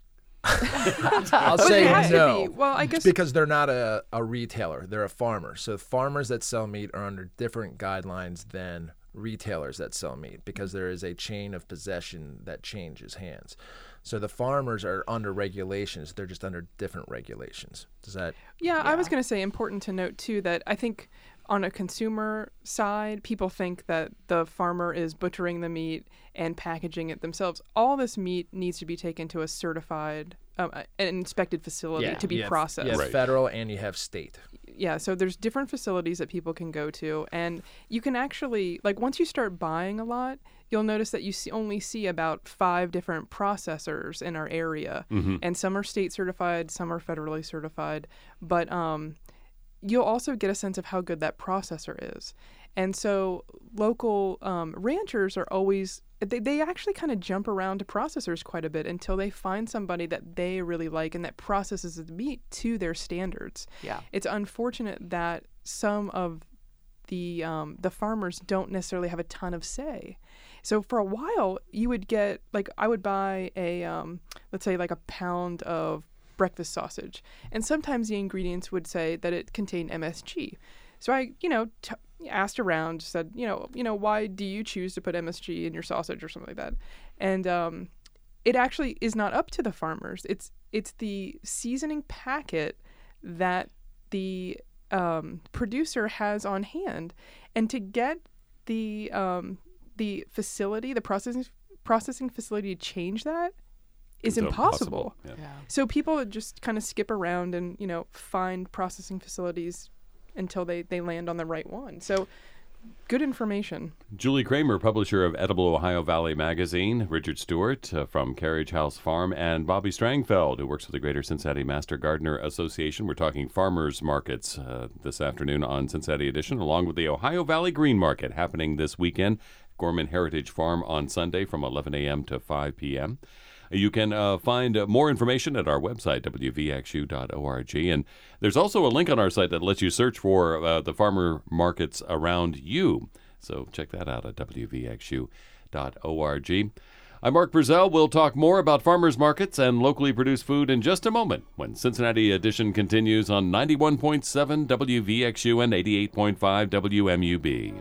I'll But say it has to no. be. Well, I guess because they're not a, a retailer, they're a farmer. So farmers that sell meat are under different guidelines than retailers that sell meat because there is a chain of possession that changes hands. So the farmers are under regulations, they're just under different regulations. Does that Yeah, I was Yeah. going to say important to note too that I think on a consumer side, people think that the farmer is butchering the meat and packaging it themselves. All this meat needs to be taken to a certified, um, an inspected facility to be you have- processed. You have Right. federal and you have state. Yeah, so there's different facilities that people can go to, and you can actually, like, once you start buying a lot, you'll notice that you see, only see about five different processors in our area, and some are state certified, some are federally certified, but um, you'll also get a sense of how good that processor is. And so local um, ranchers are always, they, they actually kind of jump around to processors quite a bit until they find somebody that they really like and that processes the meat to their standards. Yeah. It's unfortunate that some of the um, the farmers don't necessarily have a ton of say. So for a while, you would get, like, I would buy a, um, let's say, like a pound of breakfast sausage, and sometimes the ingredients would say that it contained M S G. So I, you know, t- asked around, said, you know, you know, why do you choose to put M S G in your sausage or something like that? And um, it actually is not up to the farmers. It's it's the seasoning packet that the um, producer has on hand, and to get the um, the facility, the processing processing facility to change that is It's impossible. Yeah. Yeah. So people just kind of skip around and, you know, find processing facilities until they, they land on the right one. So good information. Julie Kramer, publisher of Edible Ohio Valley Magazine, Richard Stewart uh, from Carriage House Farm, and Bobby Strangfeld, who works with the Greater Cincinnati Master Gardener Association. We're talking farmers markets uh, this afternoon on Cincinnati Edition, along with the Ohio Valley Green Market happening this weekend. Gorman Heritage Farm on Sunday from eleven a.m. to five p.m. You can uh, find uh, more information at our website, w v x u dot org. And there's also a link on our site that lets you search for uh, the farmer markets around you. So check that out at w v x u dot org. I'm Mark Brazell. We'll talk more about farmers markets and locally produced food in just a moment when Cincinnati Edition continues on ninety-one point seven W V X U and eighty-eight point five W M U B.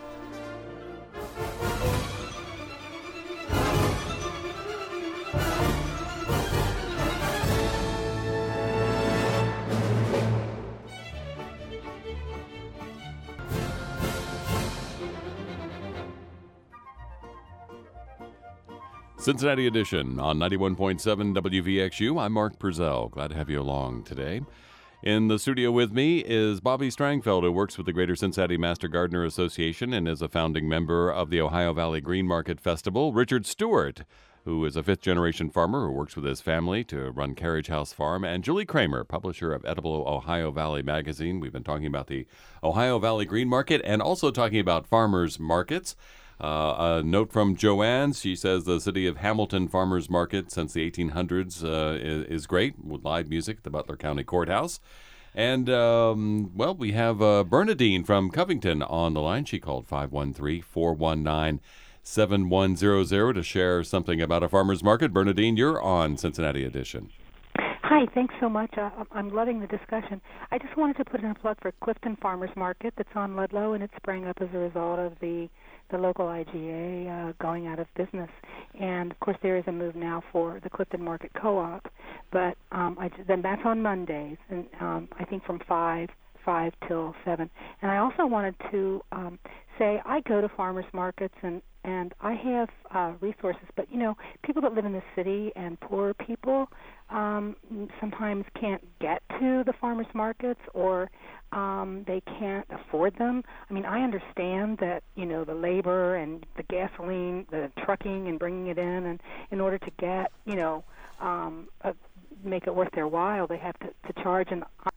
Cincinnati Edition on ninety-one point seven W V X U. I'm Mark Brazell. Glad to have you along today. In the studio with me is Bobby Strangfeld, who works with the Greater Cincinnati Master Gardener Association and is a founding member of the Ohio Valley Green Market Festival. Richard Stewart, who is a fifth-generation farmer who works with his family to run Carriage House Farm, and Julie Kramer, publisher of Edible Ohio Valley magazine. We've been talking about the Ohio Valley Green Market and also talking about farmers markets. Uh, a note from Joanne. She says the city of Hamilton Farmers Market since the eighteen hundreds uh, is, is great, with live music at the Butler County Courthouse. And, um, well, we have uh, Bernadine from Covington on the line. She called five one three, four one nine, seven one zero zero to share something about a farmer's market. Bernadine, you're on Cincinnati Edition. Hi, thanks so much. Uh, I'm loving the discussion. I just wanted to put in a plug for Clifton Farmers Market that's on Ludlow, and it sprang up as a result of the the local I G A uh, going out of business. And, of course, there is a move now for the Clifton Market Co-op, but um, I, then that's on Mondays, and um, I think from five, five till seven. And I also wanted to um, say I go to farmers markets, and, and I have uh, resources, but, you know, people that live in the city and poor people um, sometimes can't get to the farmers markets, or um, they can't afford them. I mean, I understand that, you know, the labor and the gasoline, the trucking and bringing it in, and in order to get, you know, um, uh, make it worth their while, they have to, to charge, and I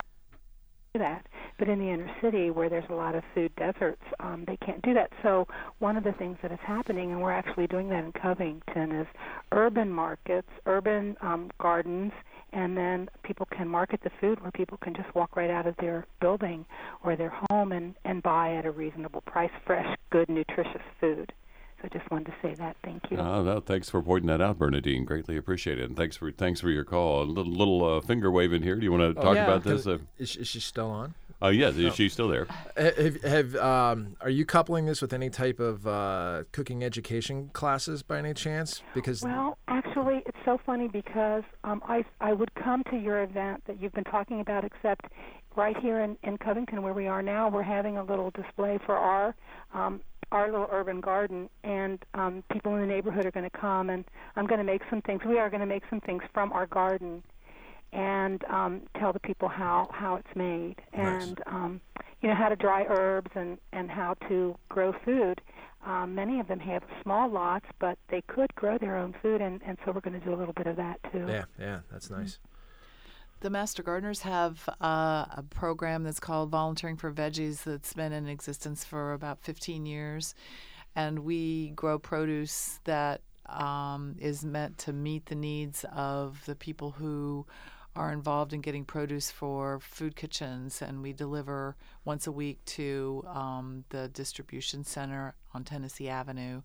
do that. But in the inner city, where there's a lot of food deserts, um, they can't do that. So one of the things that is happening, and we're actually doing that in Covington, is urban markets, urban um, gardens, and then people can market the food where people can just walk right out of their building or their home and, and buy at a reasonable price fresh, good, nutritious food. So I just wanted to say that. Thank you. Uh, well, thanks for pointing that out, Bernadine. Greatly appreciate it. And thanks for thanks for your call. A little, little uh, finger wave in here. Do you want to Oh, talk yeah. about this? Uh, Is, she- is she still on? oh, yes. Is she still there? Have, have um, are you coupling this with any type of uh, cooking education classes by any chance? Because Well, actually, it's so funny because um, I I would come to your event that you've been talking about, except right here in, in Covington, where we are now, we're having a little display for our um, our little urban garden, and um, people in the neighborhood are going to come, and I'm going to make some things. We are going to make some things from our garden, and um, tell the people how, how it's made, Nice. and um, you know, how to dry herbs and, and how to grow food. Um, many of them have small lots, but they could grow their own food, and, and so we're going to do a little bit of that too. yeah, yeah, that's nice. The Master Gardeners have uh, a program that's called Volunteering for Veggies that's been in existence for about fifteen years. And we grow produce that um, is meant to meet the needs of the people who are involved in getting produce for food kitchens. And we deliver once a week to um, the distribution center on Tennessee Avenue,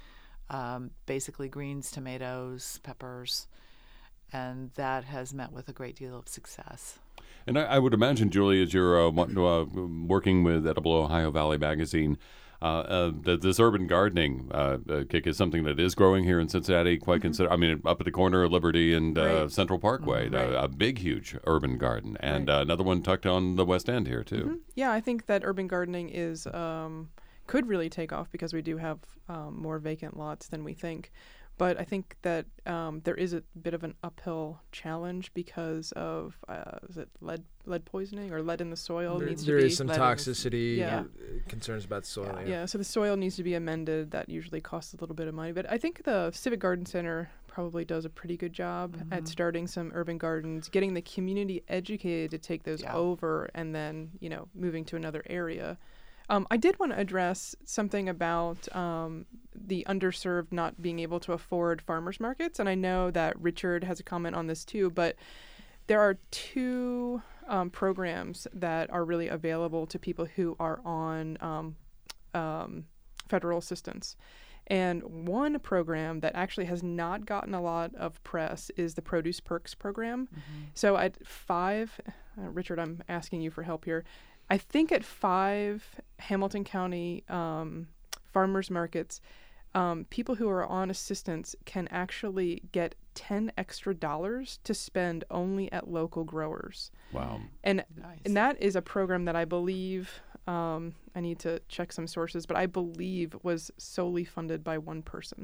um, basically greens, tomatoes, peppers. And that has met with a great deal of success. And I, I would imagine, Julie, as you're uh, want- uh, working with Edible Ohio Valley magazine, uh, uh, that this urban gardening uh, uh, kick is something that is growing here in Cincinnati quite consider. I mean, up at the corner of Liberty and uh, Right. Central Parkway, Right. uh, a big, huge urban garden, and Right. uh, another one tucked on the West End here too. Mhm. Yeah, I think that urban gardening is um, could really take off because we do have um, more vacant lots than we think. But I think that um, there is a bit of an uphill challenge because of uh, is it lead lead poisoning or lead in the soil There, needs there to be is some lead in the s- toxicity Yeah. uh, concerns about the soil. Yeah. yeah, so the soil needs to be amended. That usually costs a little bit of money. But I think the Civic Garden Center probably does a pretty good job at starting some urban gardens, getting the community educated to take those Yeah. over, and then, you know, moving to another area. Um, I did want to address something about um, the underserved not being able to afford farmers markets. And I know that Richard has a comment on this too, but there are two um, programs that are really available to people who are on um, um, federal assistance. And one program that actually has not gotten a lot of press is the Produce Perks program. So at five, uh, Richard, I'm asking you for help here. I think at five Hamilton County um, farmers markets, um, people who are on assistance can actually get ten extra dollars to spend only at local growers. Wow. And Nice. and that is a program that I believe, um, I need to check some sources, but I believe was solely funded by one person.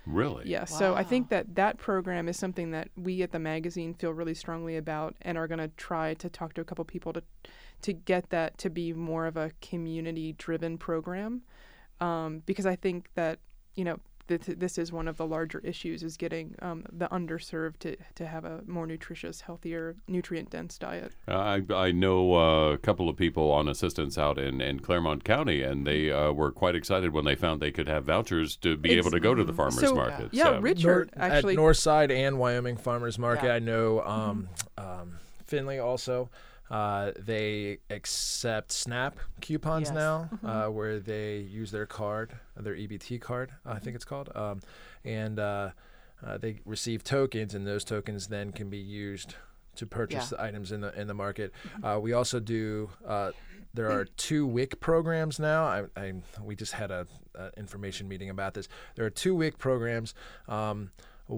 Really? Yeah, Wow. so I think that that program is something that we at the magazine feel really strongly about and are going to try to talk to a couple people to to get that to be more of a community-driven program, um, because I think that, you know, th- this is one of the larger issues, is getting um, the underserved to, to have a more nutritious, healthier, nutrient-dense diet. I I know uh, a couple of people on assistance out in, in Claremont County, and they uh, were quite excited when they found they could have vouchers to be Ex- able to go to the farmers so, market. Yeah, So- Richard Nor- actually. at Northside and Wyoming Farmers Market. Yeah. I know um, um, Finley also. Uh, they accept SNAP coupons Yes. now, uh, where they use their card, their E B T card, I think it's called, um, and uh, uh, they receive tokens, and those tokens then can be used to purchase Yeah. the items in the in the market. Uh, we also do. Uh, there are two W I C programs now. I, I we just had a, a information meeting about this. There are two W I C programs. Um,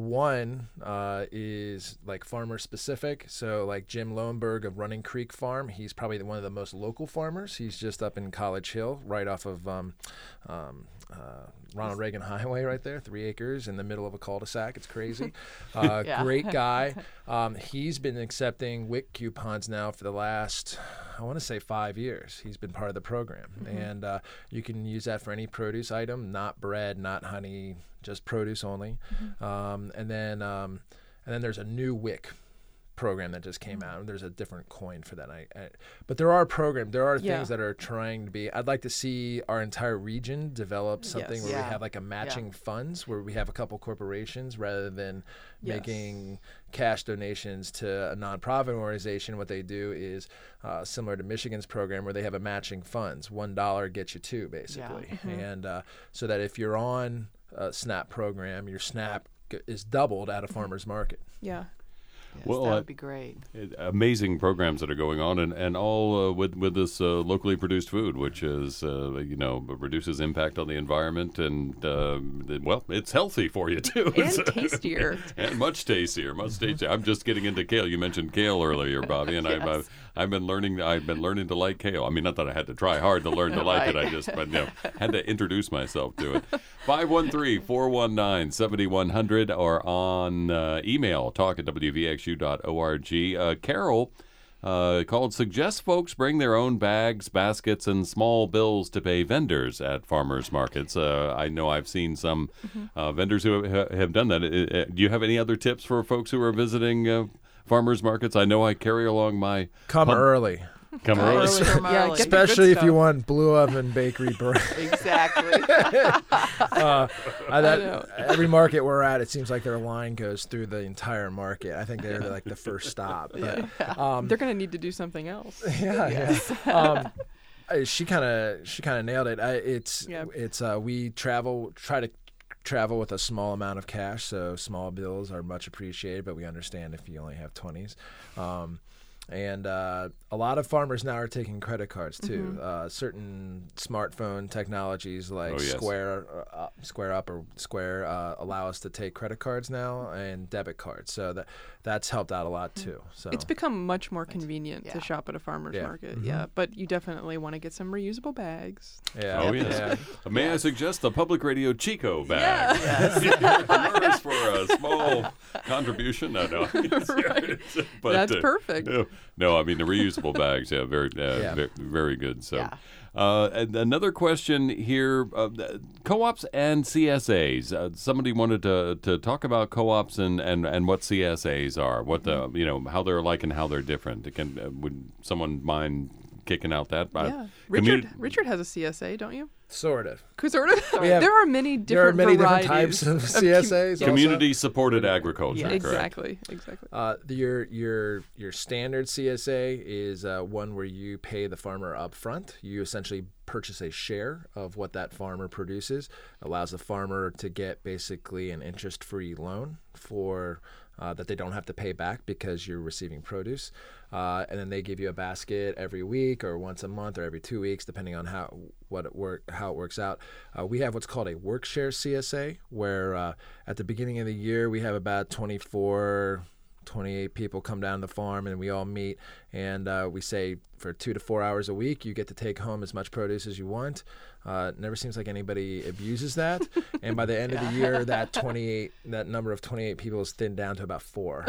One uh, is like farmer specific. So like Jim Lowenberg of Running Creek Farm, he's probably the, one of the most local farmers. He's just up in College Hill, right off of um, um, uh, Ronald Reagan Highway right there, three acres in the middle of a cul-de-sac. It's crazy. Uh, Yeah. Great guy. Um, he's been accepting W I C coupons now for the last, I want to say five years. He's been part of the program. And uh, you can use that for any produce item, not bread, not honey, just produce only. Um, and then um, and then there's a new W I C program that just came out, and there's a different coin for that. I, I, but there are programs, there are Yeah. things that are trying to be. I'd like to see our entire region develop something Yes. where Yeah. we have like a matching funds, where we have a couple corporations rather than Yes. making cash donations to a nonprofit organization. What they do is uh, similar to Michigan's program, where they have a matching funds. One dollar gets you two, basically, and uh, so that if you're on a SNAP program, your SNAP g- is doubled at a farmer's market. Yeah. Yes, Well, that uh, would be great. It- amazing programs that are going on, and, and all uh, with with this uh, locally produced food, which is uh, you know reduces impact on the environment, and um, it- well, it's healthy for you too, And tastier. and much tastier, much tastier. I'm just getting into kale. You mentioned kale earlier, Bobby, and I've, I've I've been learning. I've been learning to like kale. I mean, not that I had to try hard to learn to like it. I just but, you know, had to introduce myself to it. five one three, four one nine, seven one zero zero or on uh, email talk at w v x u dot org. Uh, Carol uh, called, suggests folks bring their own bags, baskets, and small bills to pay vendors at farmers markets. Uh, I know I've seen some uh, vendors who have, have done that. Uh, uh, do you have any other tips for folks who are visiting uh, farmers markets? I know I carry along my Come Pump- early, come Early early. from Yeah, early. get the good especially if you stuff. want Blue Oven Bakery bread. Exactly. uh, I, that, know. every market we're at, it seems like their line goes through the entire market. I think they're like the first stop. But, um, They're going to need to do something else. yeah, yeah. Um, uh, she kind of she kind of nailed it. I, it's Yeah. it's uh, we travel try to travel with a small amount of cash, so small bills are much appreciated. But we understand if you only have twenties. Um, And uh, a lot of farmers now are taking credit cards too. Mm-hmm. Uh, certain smartphone technologies like Oh, yes. Square, uh, Up- Square Up or Square uh, allow us to take credit cards now and debit cards. So that that's helped out a lot too. So It's become much more convenient yeah. to shop at a farmer's Yeah. market. Yeah, but you definitely want to get some reusable bags. yeah, Oh, yes. yeah. May I suggest the Public Radio Chico bag? Yes. Commerce for a small contribution? No, no. Right. But, That's uh, perfect. No, no, I mean the reusable bags. Yeah, very, uh, Yeah. ve- very good. So, Yeah. uh, and another question here: uh, co-ops and C S As. Uh, somebody wanted to to talk about co-ops and, and, and what C S As are. What the you know how they're like and how they're different. Can uh, would someone mind kicking out that? Uh, Yeah. Richard communi- Richard has a C S A, don't you? Sort of. Sort of. We have- there are many different There are many different varieties types of com- C S As. also. Community supported agriculture. Yeah. Correct. Exactly. Exactly. Uh, the, your your your standard C S A is uh, one where you pay the farmer up front. You essentially purchase a share of what that farmer produces. Allows the farmer to get basically an interest-free loan for uh, that they don't have to pay back because you're receiving produce. Uh, and then they give you a basket every week or once a month or every two weeks, depending on how what it work how it works out. Uh, we have what's called a work share C S A, where uh, at the beginning of the year we have about twenty-four twenty-eight people come down to the farm, and we all meet, and uh, we say for two to four hours a week, you get to take home as much produce as you want. Uh, it never seems like anybody abuses that. And by the end yeah. of the year, that twenty-eight, that number of twenty-eight people is thinned down to about four,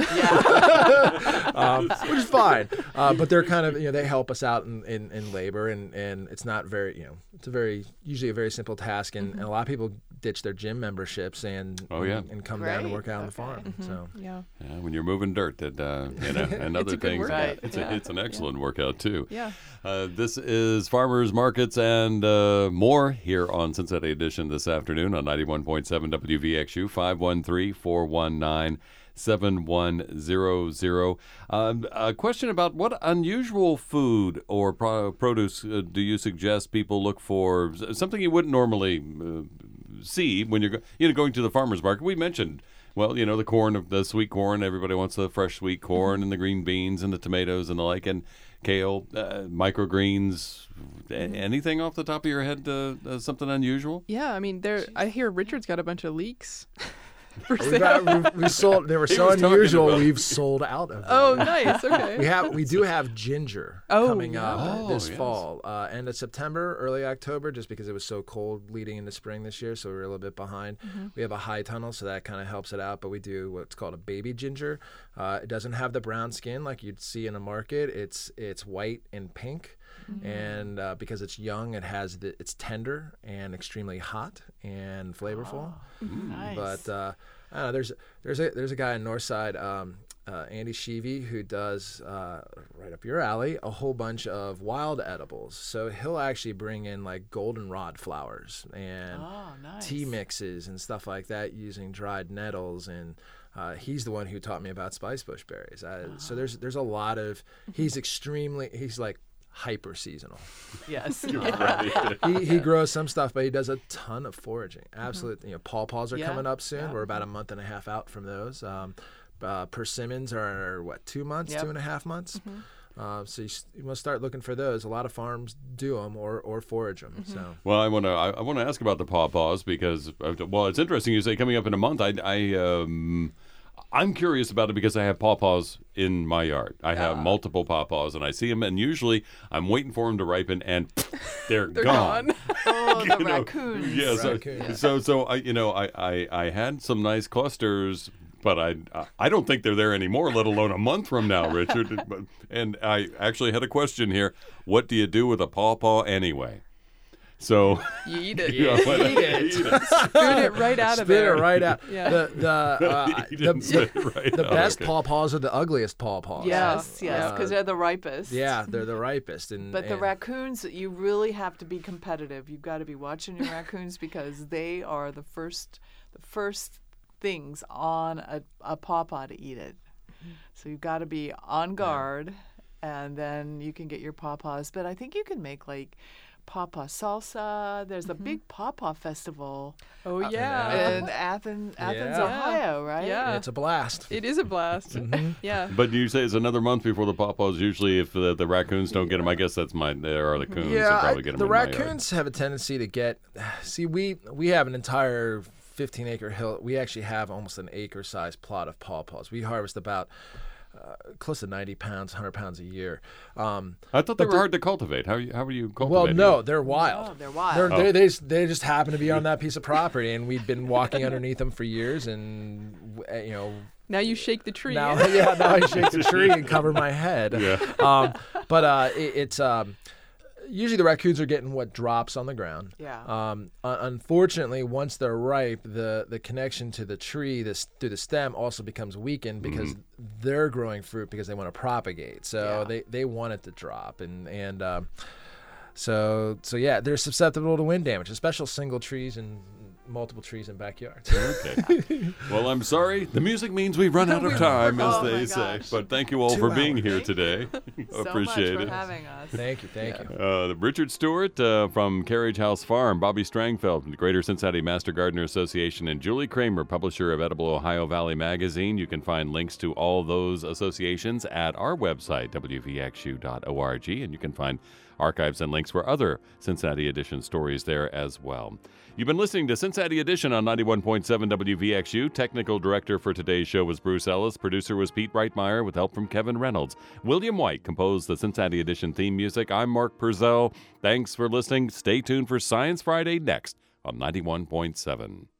yeah. um, which is fine. Uh, but they're kind of, you know, they help us out in, in, in labor, and, and it's not very, you know, it's a very, usually a very simple task. And, mm-hmm. and a lot of people ditch their gym memberships and oh, yeah. and, and come Great. down and work out okay. on the farm. Mm-hmm. So yeah. yeah, when you're moving dirt, that uh, you know, and other things, right. it's yeah. a, it's an excellent yeah. workout too. Yeah. Uh, this is Farmers Markets and uh, more here on Cincinnati Edition this afternoon on ninety-one point seven W V X U. Five one three, four one nine, seven one zero zero. Um, a question about what unusual food or pro- produce uh, do you suggest people look for? Something you wouldn't normally uh, see when you're go- you know going to the farmers market. We mentioned, well, you know, the corn, the sweet corn. Everybody wants the fresh sweet corn, and the green beans and the tomatoes and the like, and kale, uh, microgreens. A- anything off the top of your head? Uh, uh, something unusual? Yeah, I mean, there. I hear Richard's got a bunch of leeks. For we, sale. got, we, we sold. They were He so was talking unusual. about- We've sold out of them. Oh, nice. Okay. We have. We do have ginger Oh, coming yeah. up Oh, this yes. fall, uh, end of September, early October, just because it was so cold leading into spring this year, so we were a little bit behind. Mm-hmm. We have a high tunnel, so that kind of helps it out. But we do what's called a baby ginger. Uh, it doesn't have the brown skin like you'd see in a market. It's it's white and pink. Mm-hmm. And uh, because it's young, it has the, it's tender and extremely hot and flavorful. Oh, nice. But uh, I don't know. There's there's a there's a guy in Northside, um, uh, Andy Sheevy, who does uh, right up your alley a whole bunch of wild edibles. So he'll actually bring in like goldenrod flowers and oh, nice. tea mixes and stuff like that using dried nettles. And uh, he's the one who taught me about spice bush berries. Uh, oh. So there's there's a lot of he's extremely he's like. hyper seasonal. Yes. Right. he, he grows some stuff, but he does a ton of foraging. Absolutely. Mm-hmm. You know, pawpaws are Yeah. coming up soon. Yeah. We're about a month and a half out from those. Um, uh, persimmons are, what, two months, Yep. two and a half months? Mm-hmm. Uh, so you, s- you must start looking for those. A lot of farms do them or, or forage them. Mm-hmm. So Well, I want to I, I want to ask about the pawpaws because uh, well, it's interesting you say coming up in a month. I I um. I'm curious about it because I have pawpaws in my yard. I have Yeah. multiple pawpaws, and I see them, and usually I'm waiting for them to ripen, and they're, They're gone. gone. Oh, the You know, raccoons. Yeah, so, Raccoons. so so I you know I, I, I had some nice clusters, but I I don't think they're there anymore. Let alone a month from now, Richard. But- and I actually had a question here. What do you do with a pawpaw anyway? So You eat it. Yeah, but- Eat it. Spit it right out of spit there. it right out. Yeah. The the uh, You the, didn't spit it right the out, best okay. pawpaws are the ugliest pawpaws. Yeah. Yes, yes, Uh, because they're the ripest. Yeah, they're the ripest. And But the and- raccoons, you really have to be competitive. You've got to be watching your raccoons because they are the first, the first things on a, a pawpaw to eat it. So you've got to be on guard, and then you can get your pawpaws. But I think you can make like pawpaw salsa. There's a big pawpaw festival Oh, yeah. in Athens, Athens, Yeah. Ohio, right? Yeah. It's a blast. It is a blast. Yeah. But you say it's another month before the pawpaws. Usually, if the, the raccoons don't get them, I guess that's my. There are the coons. Yeah, that I- probably get them the in my yard. raccoons have a tendency to get. See, we we have an entire fifteen acre hill. We actually have almost an acre sized plot of pawpaws. We harvest about uh, close to ninety pounds, one hundred pounds a year. Um, I thought they but were the- hard to cultivate. How you how are you well, cultivating? no, they're wild. Oh, they're wild. They're, Oh. they they just, they just happen to be on that piece of property, and we've been walking underneath them for years, and uh, you know. Now you shake the tree. Now, yeah, now I shake the tree and cover my head. Yeah. Um, but uh, it, it's um, usually the raccoons are getting what drops on the ground. Yeah. Um, un- unfortunately, once they're ripe, the, the connection to the tree, this through the stem, also becomes weakened because they're growing fruit because they want to propagate. So Yeah. they, they want it to drop, and and um, so so yeah, they're susceptible to wind damage, especially single trees and multiple trees in backyards. Okay. Well, I'm sorry. The music means we've run out of time, as Oh, my they say. gosh. But thank you all Two for being hours. here Thank today. so Appreciate much it. for having us. Thank you, thank you. Uh, Richard Stewart uh, from Carriage House Farm, Bobby Strangfeld from the Greater Cincinnati Master Gardener Association, and Julie Kramer, publisher of Edible Ohio Valley Magazine. You can find links to all those associations at our website, w v x u dot org, and you can find archives and links for other Cincinnati Edition stories there as well. You've been listening to Cincinnati Edition on ninety-one point seven W V X U. Technical director for today's show was Bruce Ellis. Producer was Pete Reitmeyer with help from Kevin Reynolds. William White composed the Cincinnati Edition theme music. I'm Mark Purcell. Thanks for listening. Stay tuned for Science Friday next on ninety-one point seven.